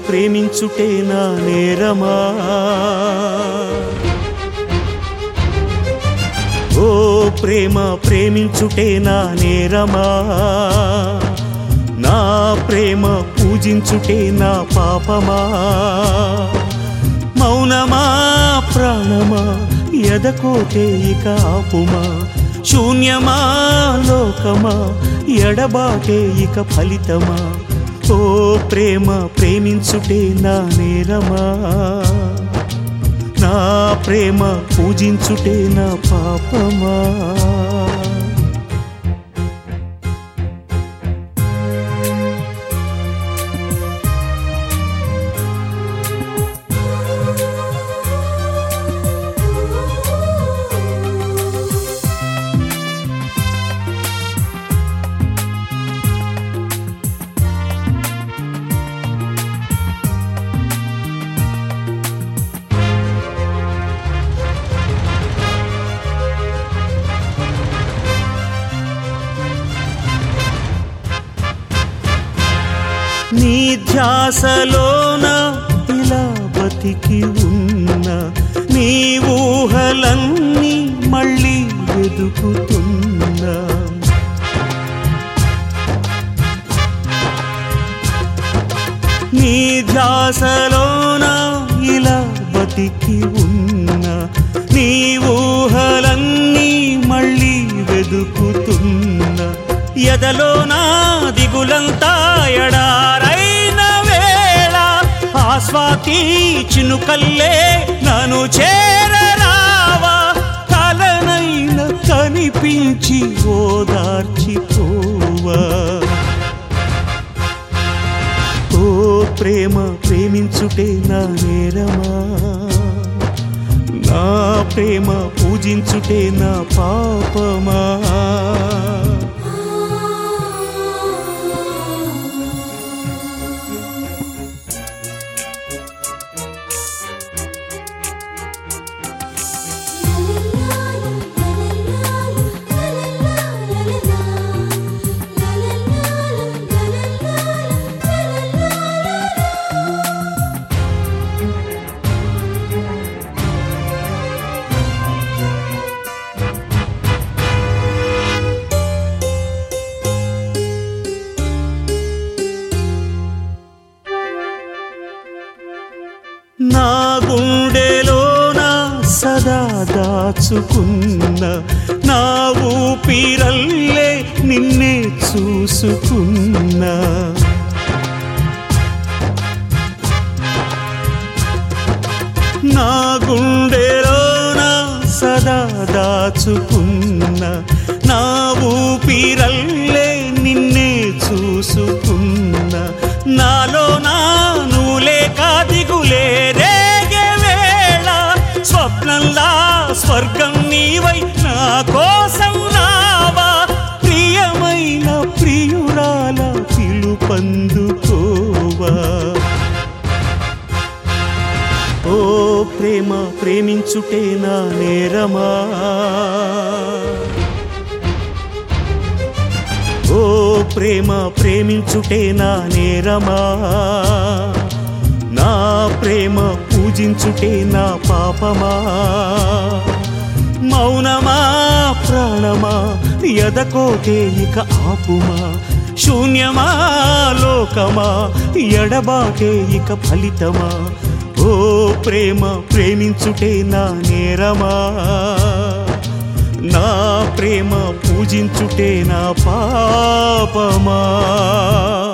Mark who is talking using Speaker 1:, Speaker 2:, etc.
Speaker 1: ప్రేమించుటే నా నేరమా? ఓ ప్రేమ ప్రేమించుటే నా నేరమా? నా ప్రేమ పూజించుటే నా పాపమా? మౌనమా ప్రాణమా ఎదకోతే ఇక ఆపుమా? శూన్యమా లోకమా ఎడబాటే ఇక ఫలితమా? ఓ ప్రేమ ప్రేమించుటే నా నేరమా? నా ప్రేమ పూజించుటే నా పాపమా? నీ ధ్యాసలోన ఇలా బతికి ఉన్నా, నీ ఊహలన్నీ మళ్ళీ వెదుకుతున్నా. నీ ధ్యాసలోన ఇలా బతికి ఉన్నా, నీ ఊహలన్నీ మళ్ళీ వెదుకుతున్నా. ఎదలోన దిగులంతా ఎడారైన వేళ ఆస్వాతి చినుకల్లే నన్ను చేరరావా? కలనైన కనిపించి ఓదార్చిపోవా? ఓ ప్రేమ ప్రేమించుటే నా నేరమా? నా ప్రేమ పూజించుటే నా పాపమా? నా గుండెలోన సదా దాచుకున్న నా ఊపిరల్లే నిన్నే చూసుకున్నా. నా గుండెలోన సదా దాచుకున్న నా ఊపిరల్లే నిన్నే చూసుకున్నా. నాలో నువ్వు లేక దిగులే రేగే వేళ స్వప్నంలా స్వర్గం నీవై నా కోసం రావా? ప్రియమైన ప్రియురాల పిలుపందుకోవా? ఓ ప్రేమ ప్రేమించుటే నా నేరమా? ఓ ప్రేమ ప్రేమించుటే నా నేరమా? నా ప్రేమ పూజించుటే నా పాపమా? మౌనమా ప్రాణమా ఎదకోతే ఇక ఆపుమా? శూన్యమా లోకమా ఎడబాటే ఇక ఫలితమా? ఓ ప్రేమ ప్రేమించుటే నా నేరమా? నా ప్రేమ పూజించుటే నా పాపమా?